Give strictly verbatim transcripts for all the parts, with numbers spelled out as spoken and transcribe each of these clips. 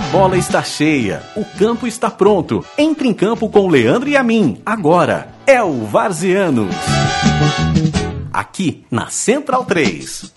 bola está cheia, o campo está pronto. Entre em campo com o Leandro e a mim. Agora é o Varzianos. Aqui na Central três.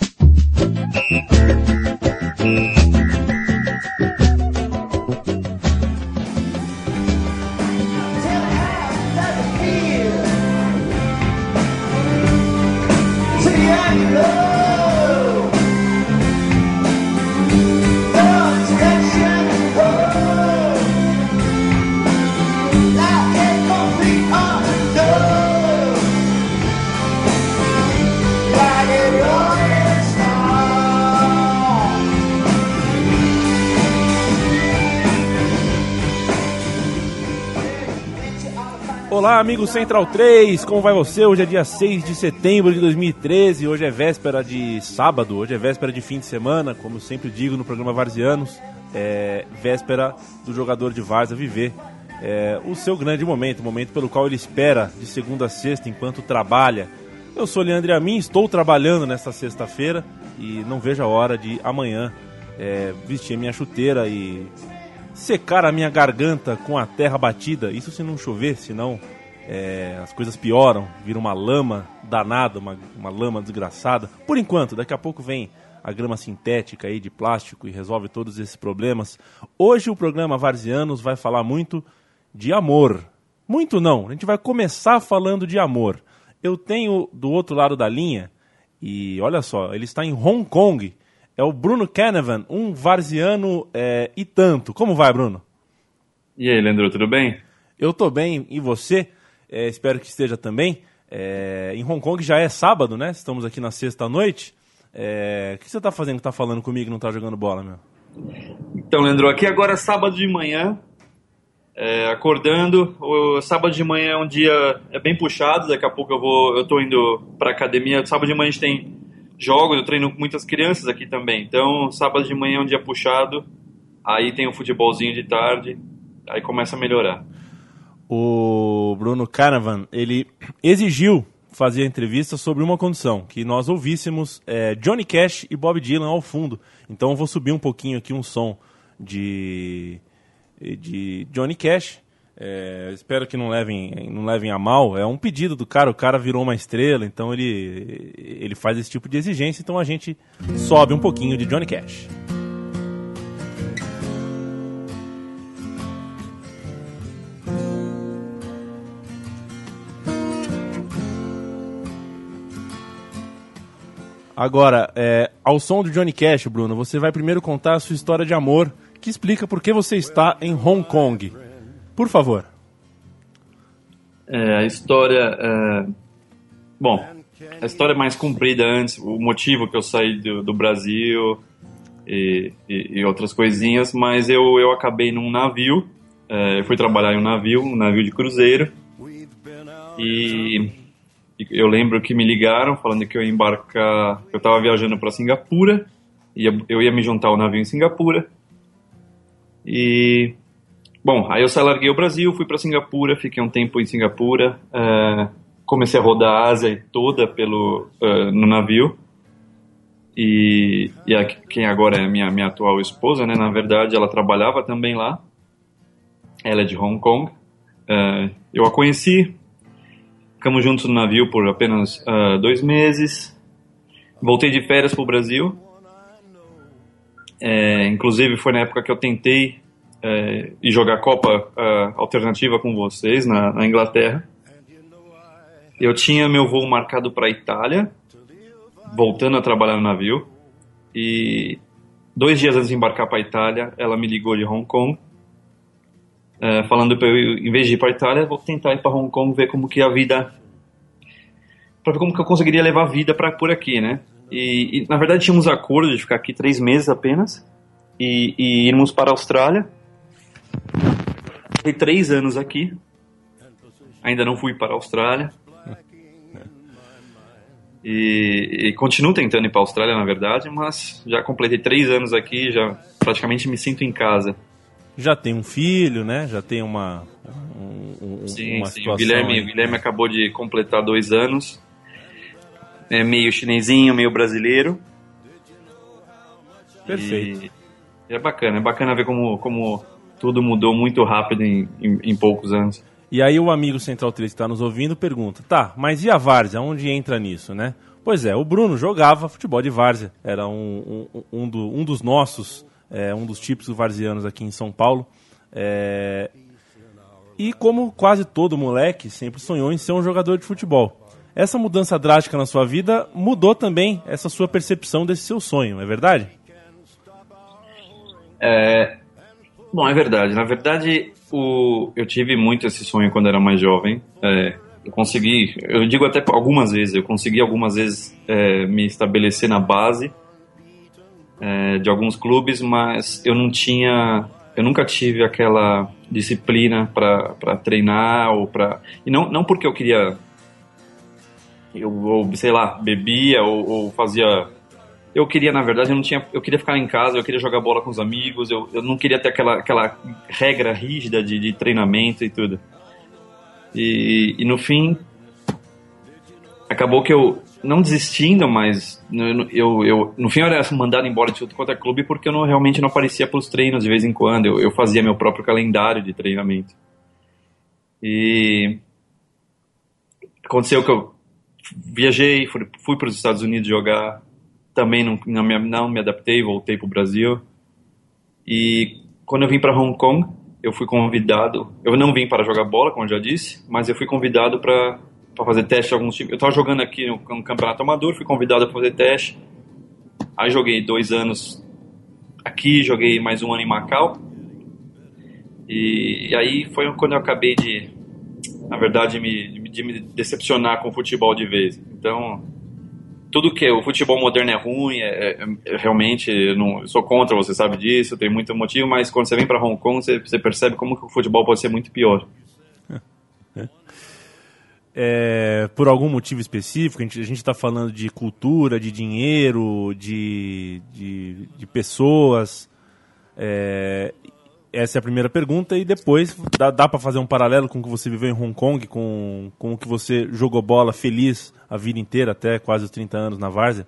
Olá, amigo Central três, como vai você? Hoje é dia seis de setembro de dois mil e treze, hoje é véspera de sábado, hoje é véspera de fim de semana, como eu sempre digo no programa Varzianos, é véspera do jogador de várzea viver é, o seu grande momento, o momento pelo qual ele espera de segunda a sexta enquanto trabalha. Eu sou Leandro Amin, estou trabalhando nesta sexta-feira e não vejo a hora de amanhã é, vestir a minha chuteira e secar a minha garganta com a terra batida. Isso se não chover, senão é, as coisas pioram, vira uma lama danada, uma, uma lama desgraçada. Por enquanto, daqui a pouco vem a grama sintética aí de plástico e resolve todos esses problemas. Hoje o programa Varzianos vai falar muito de amor. Muito não, a gente vai começar falando de amor. Eu tenho do outro lado da linha, e olha só, ele está em Hong Kong. É o Bruno Canavan, um varziano é, e tanto. Como vai, Bruno? E aí, Leandro, tudo bem? Eu tô bem, e você? É, espero que esteja também. É, em Hong Kong já é sábado, né? Estamos aqui na sexta-noite. É, o que você tá fazendo, tá falando comigo e não tá jogando bola, meu? Então, Leandro, aqui agora é sábado de manhã, é, acordando. O sábado de manhã é um dia é bem puxado, daqui a pouco eu vou, eu tô indo pra academia. Sábado de manhã a gente tem jogos, eu treino com muitas crianças aqui também. Então, sábado de manhã é um dia puxado, aí tem o futebolzinho de tarde, aí começa a melhorar. O Bruno Canavan, ele exigiu fazer a entrevista sobre uma condição, que nós ouvíssemos é, Johnny Cash e Bob Dylan ao fundo. Então, eu vou subir um pouquinho aqui um som de, de Johnny Cash. É, espero que não levem, não levem a mal. É um pedido do cara, o cara virou uma estrela, então ele, ele faz esse tipo de exigência, então a gente sobe um pouquinho de Johnny Cash. Agora, é, ao som do Johnny Cash, Bruno, você vai primeiro contar a sua história de amor, que explica por que você está em Hong Kong. Por favor. É, a história... É... Bom, a história é mais comprida antes, o motivo que eu saí do, do Brasil e, e, e outras coisinhas, mas eu, eu acabei num navio, é, eu fui trabalhar em um navio, um navio de cruzeiro, e, e eu lembro que me ligaram falando que eu ia embarcar, eu estava viajando para Singapura, e eu ia me juntar ao navio em Singapura, e... Bom, aí eu larguei o Brasil, fui para Singapura, fiquei um tempo em Singapura, uh, comecei a rodar a Ásia toda pelo, uh, no navio, e, e a, quem agora é minha, minha atual esposa, né, na verdade ela trabalhava também lá, ela é de Hong Kong, uh, eu a conheci, ficamos juntos no navio por apenas uh, dois meses, voltei de férias para o Brasil, é, inclusive foi na época que eu tentei É, e jogar Copa uh, alternativa com vocês na, na Inglaterra. Eu tinha meu voo marcado para a Itália, voltando a trabalhar no navio, e dois dias antes de embarcar para a Itália, ela me ligou de Hong Kong, uh, falando para eu, em vez de ir para a Itália, vou tentar ir para Hong Kong, ver como que a vida, para ver como que eu conseguiria levar a vida para por aqui, né? E, e na verdade tínhamos acordo de ficar aqui três meses apenas e, e irmos para a Austrália. Fiquei três anos aqui, ainda não fui para a Austrália, e, e continuo tentando ir para a Austrália, na verdade, mas já completei três anos aqui, já praticamente me sinto em casa. Já tem um filho, né? Já tem uma, um, um, sim, uma sim. situação... O Guilherme, o Guilherme acabou de completar dois anos, é meio chinesinho, meio brasileiro. Perfeito. E... É bacana, é bacana ver como, como tudo mudou muito rápido em, em, em poucos anos. E aí o amigo Central três que está nos ouvindo pergunta, tá, mas e a várzea, onde entra nisso, né? Pois é, o Bruno jogava futebol de várzea, era um, um, um, do, um dos nossos, é, um dos típicos varzianos aqui em São Paulo. É, e como quase todo moleque, sempre sonhou em ser um jogador de futebol. Essa mudança drástica na sua vida mudou também essa sua percepção desse seu sonho, não é verdade? É, bom, é verdade. Na verdade, o, eu tive muito esse sonho quando era mais jovem. É, eu consegui, eu digo até algumas vezes, eu consegui algumas vezes é, me estabelecer na base é, de alguns clubes, mas eu não tinha, eu nunca tive aquela disciplina para treinar ou para, e não não porque eu queria, eu ou, sei lá, bebia ou, ou fazia. Eu queria, na verdade, eu não tinha, eu queria ficar em casa, eu queria jogar bola com os amigos, eu, eu não queria ter aquela, aquela regra rígida de, de treinamento e tudo. E, e no fim, acabou que eu, não desistindo, mas eu, eu, eu, no fim eu era mandado embora de tudo quanto é clube porque eu não, realmente não aparecia para os treinos de vez em quando, eu, eu fazia meu próprio calendário de treinamento. E aconteceu que eu viajei, fui, fui para os Estados Unidos jogar. Também não, não, me, não me adaptei, voltei para o Brasil. E quando eu vim para Hong Kong, eu fui convidado. Eu não vim para jogar bola, como eu já disse, mas eu fui convidado para fazer teste de alguns times. Eu estava jogando aqui no, no Campeonato Amador, fui convidado para fazer teste. Aí joguei dois anos aqui, joguei mais um ano em Macau. E, e aí foi quando eu acabei de, na verdade, me, de me decepcionar com o futebol de vez. Então, tudo que o futebol moderno é ruim, é, é, é realmente, eu, não, eu sou contra, você sabe disso, tem muito motivo, mas quando você vem para Hong Kong, você, você percebe como que o futebol pode ser muito pior. É, por algum motivo específico, a gente está falando de cultura, de dinheiro, de, de, de pessoas. É, essa é a primeira pergunta, e depois dá, dá para fazer um paralelo com o que você viveu em Hong Kong, com, com o que você jogou bola feliz a vida inteira, até quase os trinta anos na várzea?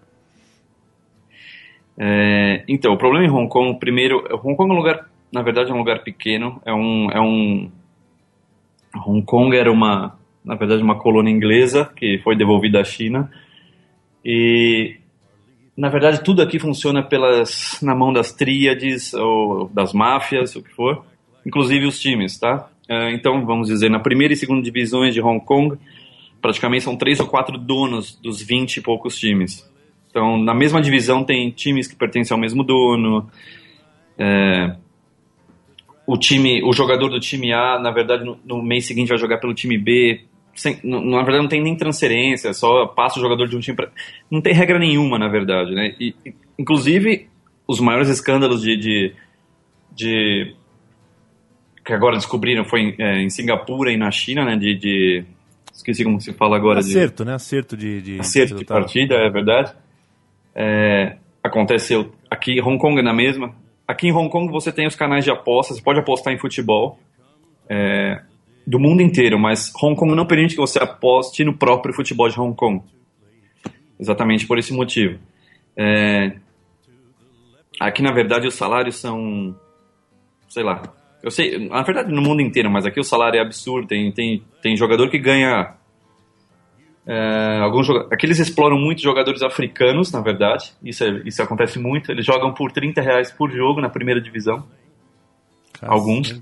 É, então, o problema em Hong Kong, primeiro, Hong Kong é um lugar, na verdade é um lugar pequeno, é um, é um Hong Kong era uma, na verdade, uma colônia inglesa que foi devolvida à China, e na verdade tudo aqui funciona pelas, na mão das tríades ou das máfias, o que for, inclusive os times, tá? Então, vamos dizer, na primeira e segunda divisões de Hong Kong, praticamente são três ou quatro donos dos vinte e poucos times. Então, na mesma divisão tem times que pertencem ao mesmo dono. É, o time, o jogador do time A, na verdade, no, no mês seguinte vai jogar pelo time B. Sem, no, na verdade, não tem nem transferência, só passa o jogador de um time para... Não tem regra nenhuma, na verdade, né? E, inclusive, os maiores escândalos de, de, de que agora descobriram foi em, é, em Singapura e na China, né? De, de esqueci como se fala agora. Acerto, de, né? Acerto de, de acerto de partida, é verdade. É, aconteceu aqui, Hong Kong é na mesma. Aqui em Hong Kong você tem os canais de apostas, você pode apostar em futebol. É, do mundo inteiro, mas Hong Kong não permite que você aposte no próprio futebol de Hong Kong. Exatamente por esse motivo. É, aqui, na verdade, os salários são, sei lá, eu sei, na verdade, no mundo inteiro, mas aqui o salário é absurdo. Tem, tem, tem jogador que ganha... É, alguns jogadores, aqui eles exploram muito jogadores africanos, na verdade. Isso, é, isso acontece muito. Eles jogam por trinta reais por jogo na primeira divisão. Caramba. Alguns.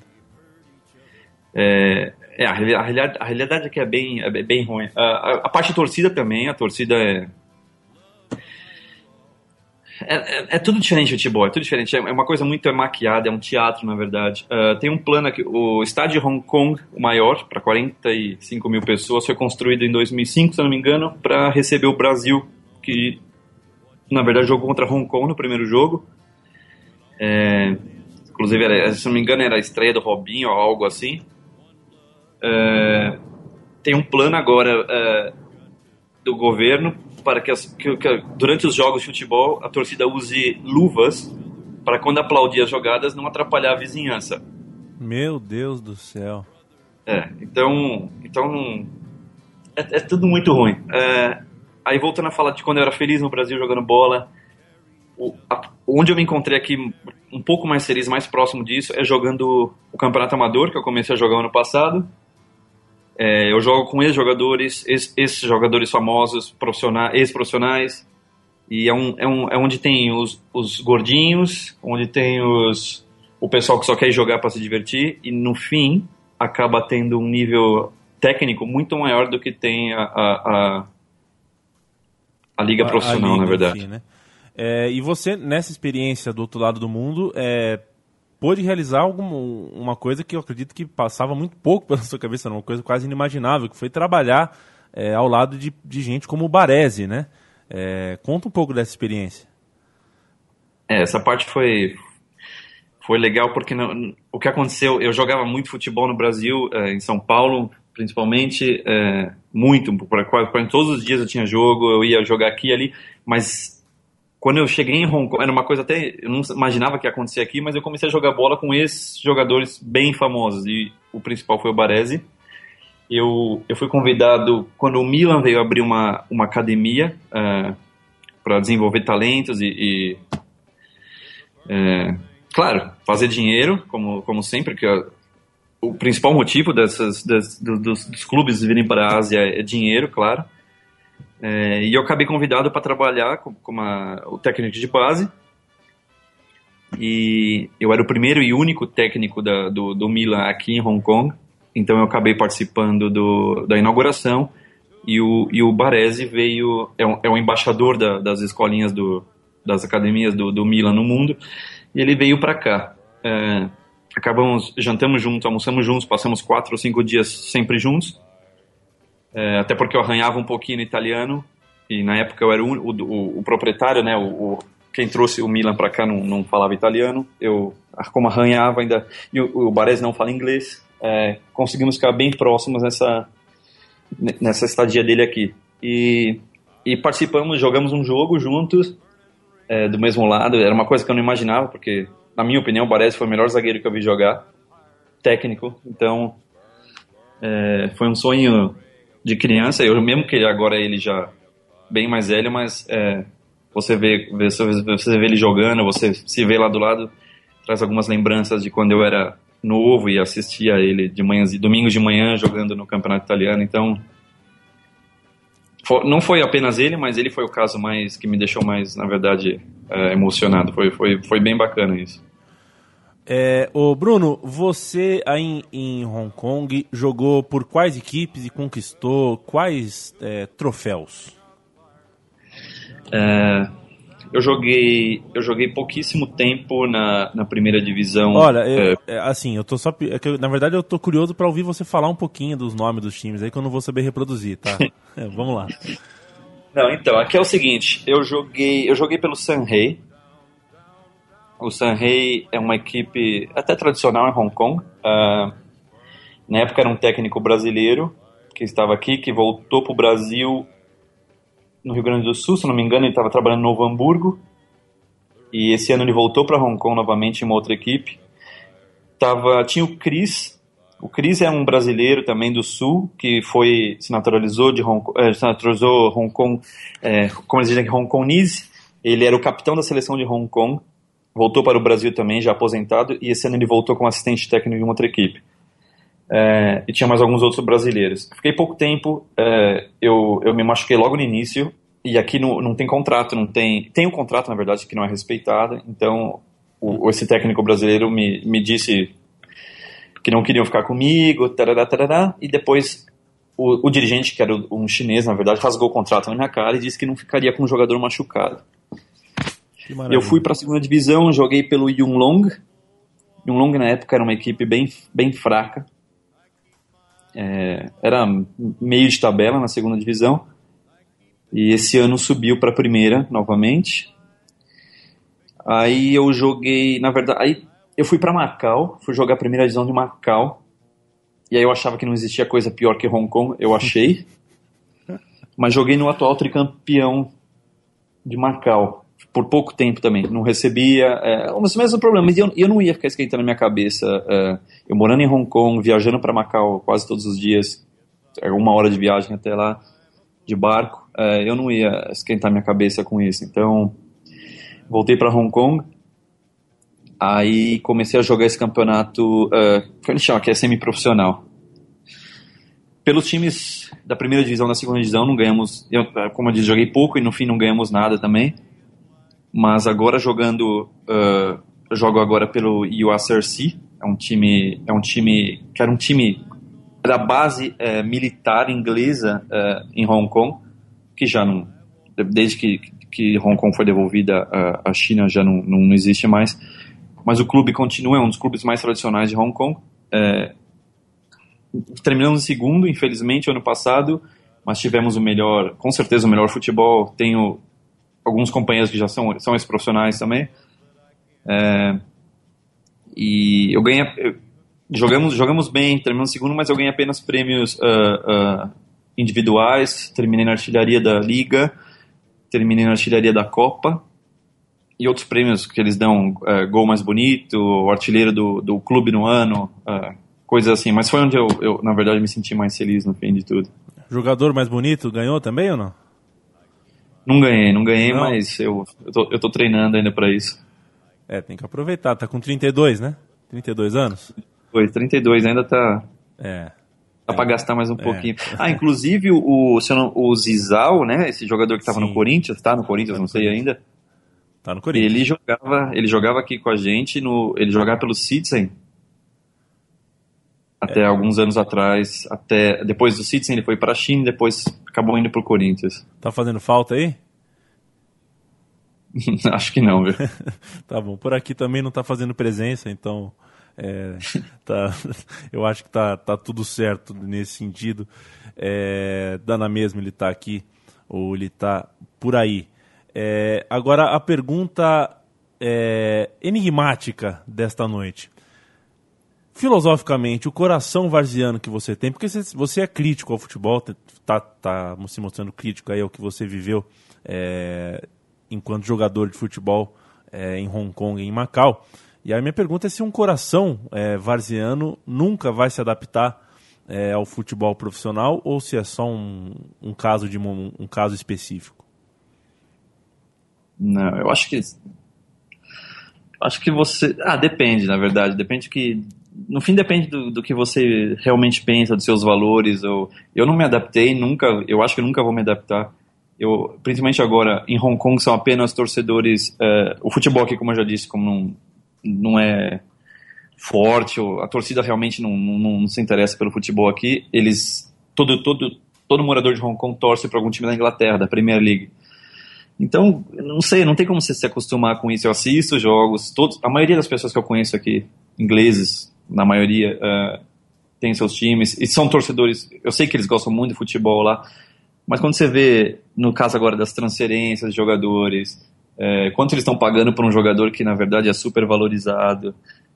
É, é, a, realidade, a realidade aqui é bem, é bem ruim. A, a, a parte de torcida também, a torcida é, é, é, é tudo diferente de futebol, é tudo diferente. É uma coisa muito maquiada, é um teatro, na verdade. Uh, tem um plano aqui, o estádio de Hong Kong, o maior, para quarenta e cinco mil pessoas, foi construído em dois mil e cinco, se eu não me engano, para receber o Brasil, que na verdade jogou contra Hong Kong no primeiro jogo. É, inclusive, era, se não me engano, era a estreia do Robinho ou algo assim. É, tem um plano agora é, do governo para que, as, que, que durante os jogos de futebol a torcida use luvas para quando aplaudir as jogadas não atrapalhar a vizinhança. Meu Deus do céu. É, então, então é, é tudo muito ruim. É, aí voltando a falar de quando eu era feliz no Brasil jogando bola, o, a, onde eu me encontrei aqui um pouco mais feliz, mais próximo disso, é jogando o Campeonato Amador, que eu comecei a jogar ano passado. É, eu jogo com ex-jogadores, ex-jogadores famosos, profissionais, ex-profissionais, e é, um, é, um, é onde tem os, os gordinhos, onde tem os, o pessoal que só quer jogar para se divertir, e no fim acaba tendo um nível técnico muito maior do que tem a, a, a, a liga profissional, a liga, na verdade. Enfim, né? É, e você, nessa experiência do outro lado do mundo, é, pôde realizar alguma, uma coisa que eu acredito que passava muito pouco pela sua cabeça, uma coisa quase inimaginável, que foi trabalhar é, ao lado de, de gente como o Baresi, né? É, conta um pouco dessa experiência. É, essa parte foi, foi legal porque não, o que aconteceu, eu jogava muito futebol no Brasil, é, em São Paulo, principalmente, é, muito, para quase todos os dias eu tinha jogo, eu ia jogar aqui e ali, mas quando eu cheguei em Hong Kong, era uma coisa até, eu não imaginava que ia acontecer aqui, mas eu comecei a jogar bola com esses jogadores bem famosos, e o principal foi o Baresi. Eu, eu fui convidado, quando o Milan veio abrir uma, uma academia uh, para desenvolver talentos e, e é, claro, fazer dinheiro, como, como sempre, que eu, o principal motivo dessas, das, dos, dos clubes virem para a Ásia é dinheiro, claro. É, e eu acabei convidado para trabalhar como, como a, o técnico de base. E eu era o primeiro e único técnico da, do, do Milan aqui em Hong Kong. Então eu acabei participando do, da inauguração. E o, e o Baresi veio, é um, é um embaixador da, das escolinhas, do, das academias do, do Milan no mundo. E ele veio para cá. É, acabamos, jantamos juntos, almoçamos juntos, passamos quatro ou cinco dias sempre juntos. É, até porque eu arranhava um pouquinho no italiano, e na época eu era o, o, o proprietário, né, o, o, quem trouxe o Milan para cá não, não falava italiano, eu como arranhava ainda, e o, o Baresi não fala inglês, é, conseguimos ficar bem próximos nessa, nessa estadia dele aqui, e, e participamos, jogamos um jogo juntos, é, do mesmo lado, era uma coisa que eu não imaginava, porque na minha opinião o Baresi foi o melhor zagueiro que eu vi jogar, técnico, então é, foi um sonho de criança, eu mesmo que agora ele já bem mais velho, mas é, você vê, você vê ele jogando, você se vê lá do lado, traz algumas lembranças de quando eu era novo e assistia ele de manhãs, domingos de manhã jogando no campeonato italiano, então for, não foi apenas ele, mas ele foi o caso mais que me deixou mais, na verdade, é, emocionado, foi, foi, foi bem bacana isso. É, ô Bruno, você aí em, em Hong Kong jogou por quais equipes e conquistou quais é, troféus? É, eu joguei eu joguei pouquíssimo tempo na, na primeira divisão. Olha, eu, é, assim, eu tô só é que eu, na verdade eu tô curioso para ouvir você falar um pouquinho dos nomes dos times aí que eu não vou saber reproduzir, tá? É, vamos lá. Não, então, aqui é o seguinte, eu joguei eu joguei pelo Sanhei. O Sanhei é uma equipe até tradicional em Hong Kong. Uh, na época era um técnico brasileiro que estava aqui, que voltou para o Brasil no Rio Grande do Sul, se não me engano, ele estava trabalhando no Novo Hamburgo. E esse ano ele voltou para Hong Kong novamente em uma outra equipe. Tava, tinha o Chris. O Chris é um brasileiro também do Sul, que foi, se naturalizou de Hong Kong, eh, se naturalizou Hong Kong, eh, como eles dizem aqui, Hong Kongese. Ele era o capitão da seleção de Hong Kong. Voltou para o Brasil também, já aposentado, e esse ano ele voltou como assistente técnico de uma outra equipe. É, e tinha mais alguns outros brasileiros. Fiquei pouco tempo, é, eu, eu me machuquei logo no início, e aqui não, não tem contrato, não tem... Tem um contrato, na verdade, que não é respeitado, então o, esse técnico brasileiro me, me disse que não queriam ficar comigo, tarará, tarará, e depois o, o dirigente, que era um chinês, na verdade, rasgou o contrato na minha cara e disse que não ficaria com um jogador machucado. Eu fui para a segunda divisão, joguei pelo Yunlong. Yunlong na época era uma equipe bem, bem fraca. É, era meio de tabela na segunda divisão. E esse ano subiu para a primeira novamente. Aí eu joguei, na verdade, aí eu fui para Macau, fui jogar a primeira divisão de Macau. E aí eu achava que não existia coisa pior que Hong Kong, eu achei. Mas joguei no atual tricampeão de Macau. Por pouco tempo também, não recebia, é, os mesmos problemas, e eu, eu não ia ficar esquentando a minha cabeça, é, eu morando em Hong Kong, viajando para Macau quase todos os dias, uma hora de viagem até lá, de barco, é, eu não ia esquentar minha cabeça com isso, então voltei para Hong Kong, Aí comecei a jogar esse campeonato, uh, que eles chamam, que é semiprofissional. Pelos times da primeira divisão e da segunda divisão, não ganhamos, eu, como eu disse, joguei pouco e no fim não ganhamos nada também. Mas agora jogando, uh, eu jogo agora pelo U S R C, é um time, é um time que era um time da base uh, militar inglesa uh, em Hong Kong, que já não, desde que, que Hong Kong foi devolvida à China já não, não, não existe mais. Mas o clube continua, é um dos clubes mais tradicionais de Hong Kong. É, terminamos em segundo, infelizmente, ano passado, mas tivemos o melhor, com certeza o melhor futebol. Tenho alguns companheiros que já são, são ex-profissionais também. É, e eu ganhei, eu, jogamos, jogamos bem, terminamos em segundo, mas eu ganhei apenas prêmios uh, uh, individuais. Terminei na artilharia da Liga, terminei na artilharia da Copa. E outros prêmios que eles dão, uh, gol mais bonito, o artilheiro do, do clube no ano, uh, coisas assim. Mas foi onde eu, eu, na verdade, me senti mais feliz no fim de tudo. Jogador mais bonito ganhou também ou não? Não ganhei, não ganhei, não. Mas eu, eu, tô, eu tô treinando ainda pra isso. É, tem que aproveitar. Tá com trinta e dois, né? trinta e dois anos? Foi, trinta e dois, ainda tá... É. Dá é. pra gastar mais um é. pouquinho. É. Ah, inclusive o, o Zizal, né? Esse jogador que tava Sim. no Corinthians, tá no Corinthians, não sei ainda. Tá no Corinthians. Ele jogava, ele jogava aqui com a gente, no, ele jogava pelo Citizen até é. alguns anos atrás. Até, depois do Citizen ele foi para a China, depois acabou indo pro Corinthians. Tá fazendo falta aí? Acho que não, viu? Tá bom, por aqui também não tá fazendo presença, então é, tá, eu acho que tá, tá tudo certo nesse sentido. É, dá na mesma ele tá aqui ou ele tá por aí. É, agora a pergunta é, enigmática desta noite. Filosoficamente, o coração varziano que você tem, porque você, você é crítico ao futebol, tá, tá se mostrando crítico aí ao que você viveu é, enquanto jogador de futebol é, em Hong Kong e em Macau. E aí minha pergunta é se um coração é, varziano nunca vai se adaptar é, ao futebol profissional ou se é só um, um, caso, de, um, um caso específico. Não, eu acho que acho que você, ah, depende, na verdade, depende que, no fim depende do, do que você realmente pensa, dos seus valores. Ou, eu não me adaptei, nunca, eu acho que nunca vou me adaptar. Eu, principalmente agora, em Hong Kong são apenas torcedores, uh, o futebol aqui, como eu já disse, como não, não é forte, ou a torcida realmente não, não, não se interessa pelo futebol aqui, eles, todo, todo, todo morador de Hong Kong torce para algum time da Inglaterra, da Premier League. Então, não sei, não tem como você se acostumar com isso. Eu assisto jogos, todos, a maioria das pessoas que eu conheço aqui, ingleses, na maioria, uh, tem seus times, e são torcedores, eu sei que eles gostam muito de futebol lá, mas quando você vê, no caso agora das transferências de jogadores, é, quanto eles estão pagando por um jogador que na verdade é super valorizado,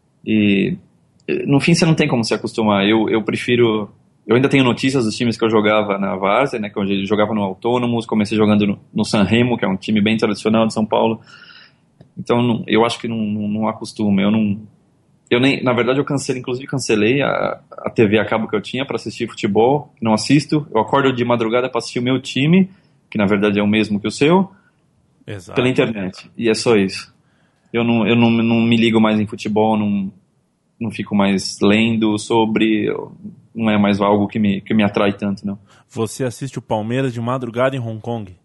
e no fim você não tem como se acostumar. Eu, eu prefiro... Eu ainda tenho notícias dos times que eu jogava na Várzea, né, que eu jogava no Autônomos, comecei jogando no, no San Remo, que é um time bem tradicional de São Paulo. Então, não, eu acho que não, não, não acostuma. Eu não, eu nem, na verdade, eu cancelei, inclusive cancelei a, a T V a cabo que eu tinha para assistir futebol, não assisto. Eu acordo de madrugada para assistir o meu time, que na verdade é o mesmo que o seu, Exato. Pela internet. E é só isso. Eu não, eu não, não me ligo mais em futebol, não, não fico mais lendo sobre... Eu, não é mais algo que me, que me atrai tanto, não. Você assiste o Palmeiras de madrugada em Hong Kong?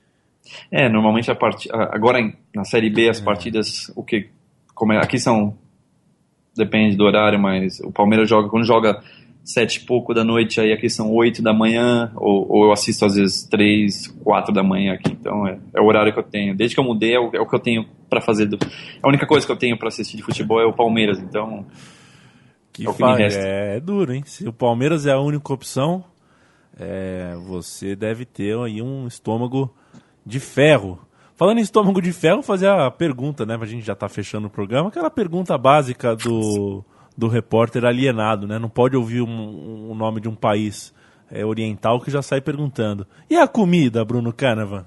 É, normalmente a part... agora na Série B as é. partidas, o que, como é, aqui são, depende do horário, mas o Palmeiras joga, quando joga sete e pouco da noite, aí aqui são oito da manhã, ou, ou eu assisto às vezes três, quatro da manhã aqui, então é, é o horário que eu tenho. Desde que eu mudei é o, é o que eu tenho para fazer, do... a única coisa que eu tenho para assistir de futebol é o Palmeiras, então... Que é, é duro, hein? Se o Palmeiras é a única opção, é, você deve ter aí um estômago de ferro. Falando em estômago de ferro, vou fazer a pergunta, né? A gente já tá fechando o programa, aquela pergunta básica do, do repórter alienado, né? Não pode ouvir o um, um nome de um país é, oriental que já sai perguntando. E a comida, Bruno Canavan?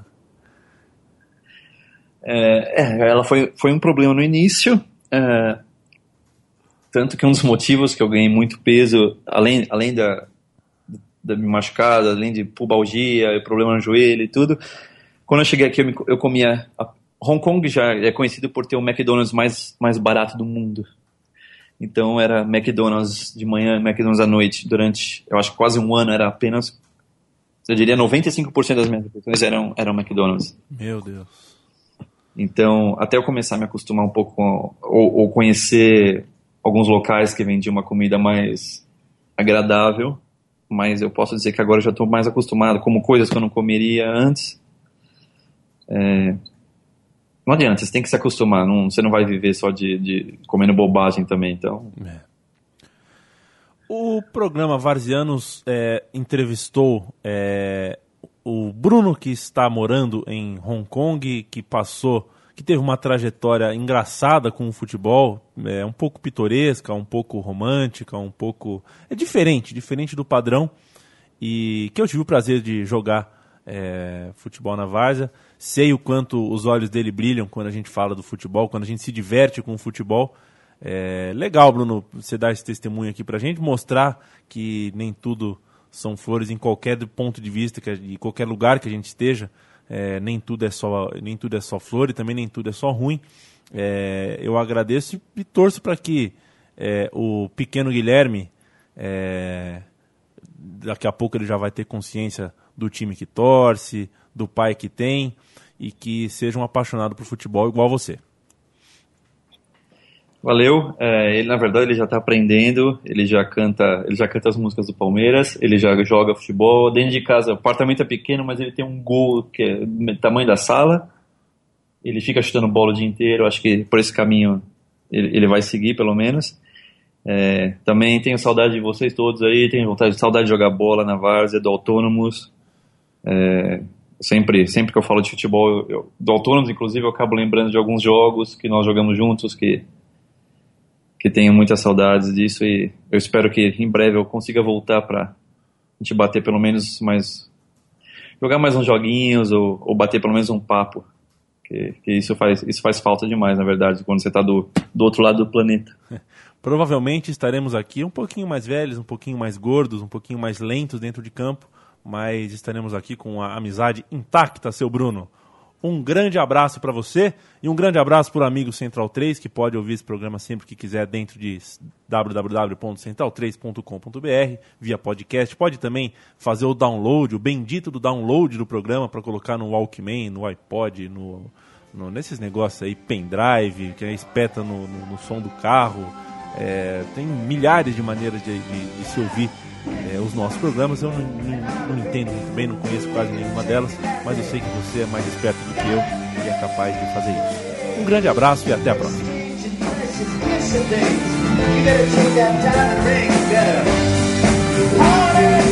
É, é, ela foi, foi um problema no início, é... Tanto que um dos motivos que eu ganhei muito peso, além, além da, da me machucada, além de pubalgia, problema no joelho e tudo, quando eu cheguei aqui eu, me, eu comia Hong Kong já é conhecido por ter o McDonald's mais, mais barato do mundo. Então era McDonald's de manhã, McDonald's à noite. Durante, eu acho que quase um ano era apenas, eu diria, noventa e cinco por cento das minhas refeições eram, eram McDonald's. Meu Deus. Então, até eu começar a me acostumar um pouco com, ou, ou conhecer alguns locais que vendiam uma comida mais agradável, mas eu posso dizer que agora eu já estou mais acostumado, como coisas que eu não comeria antes. É, não adianta, você tem que se acostumar, não, você não vai viver só de, de comendo bobagem também, então... É. O programa Varzianos é, entrevistou é, o Bruno, que está morando em Hong Kong, que passou, que teve uma trajetória engraçada com o futebol, é, um pouco pitoresca, um pouco romântica, um pouco... É diferente, diferente do padrão, e que eu tive o prazer de jogar É, futebol na várzea. Sei o quanto os olhos dele brilham quando a gente fala do futebol, quando a gente se diverte com o futebol. É legal, Bruno, você dar esse testemunho aqui pra gente, mostrar que nem tudo são flores em qualquer ponto de vista, que em qualquer lugar que a gente esteja, é, nem tudo é só, nem tudo é só flor e também nem tudo é só ruim. É, eu agradeço e torço para que é, o pequeno Guilherme, é, daqui a pouco ele já vai ter consciência do time que torce, do pai que tem, e que seja um apaixonado por futebol igual você. Valeu. É, ele, na verdade, ele já está aprendendo, ele já canta, ele já canta as músicas do Palmeiras, ele já joga futebol dentro de casa. O apartamento é pequeno, mas ele tem um gol que é do tamanho da sala. Ele fica chutando bola o dia inteiro. Acho que por esse caminho ele, ele vai seguir, pelo menos. É, também tenho saudade de vocês todos aí, tenho vontade, saudade de jogar bola na várzea, do Autônomos. É, sempre, sempre que eu falo de futebol, eu, eu, do Autônomos, inclusive, eu acabo lembrando de alguns jogos que nós jogamos juntos, que, que tenho muitas saudades disso, e eu espero que em breve eu consiga voltar para a gente bater pelo menos mais, jogar mais uns joguinhos, ou, ou bater pelo menos um papo, que, que isso, faz, isso faz falta demais, na verdade, quando você está do, do outro lado do planeta. Provavelmente estaremos aqui um pouquinho mais velhos, um pouquinho mais gordos, um pouquinho mais lentos dentro de campo, mas estaremos aqui com a amizade intacta, seu Bruno. Um grande abraço para você e um grande abraço para o amigo Central três, que pode ouvir esse programa sempre que quiser dentro de w w w ponto central três ponto com ponto b r, via podcast. Pode também fazer o download, o bendito do download do programa, para colocar no Walkman, no iPod, no, no, nesses negócios aí, pendrive, que espeta no, no, no som do carro. É, tem milhares de maneiras de, de, de se ouvir é, os nossos programas. Eu não, não, não entendo muito bem, não conheço quase nenhuma delas, mas eu sei que você é mais esperto do que eu e é capaz de fazer isso. Um grande abraço e até a próxima. You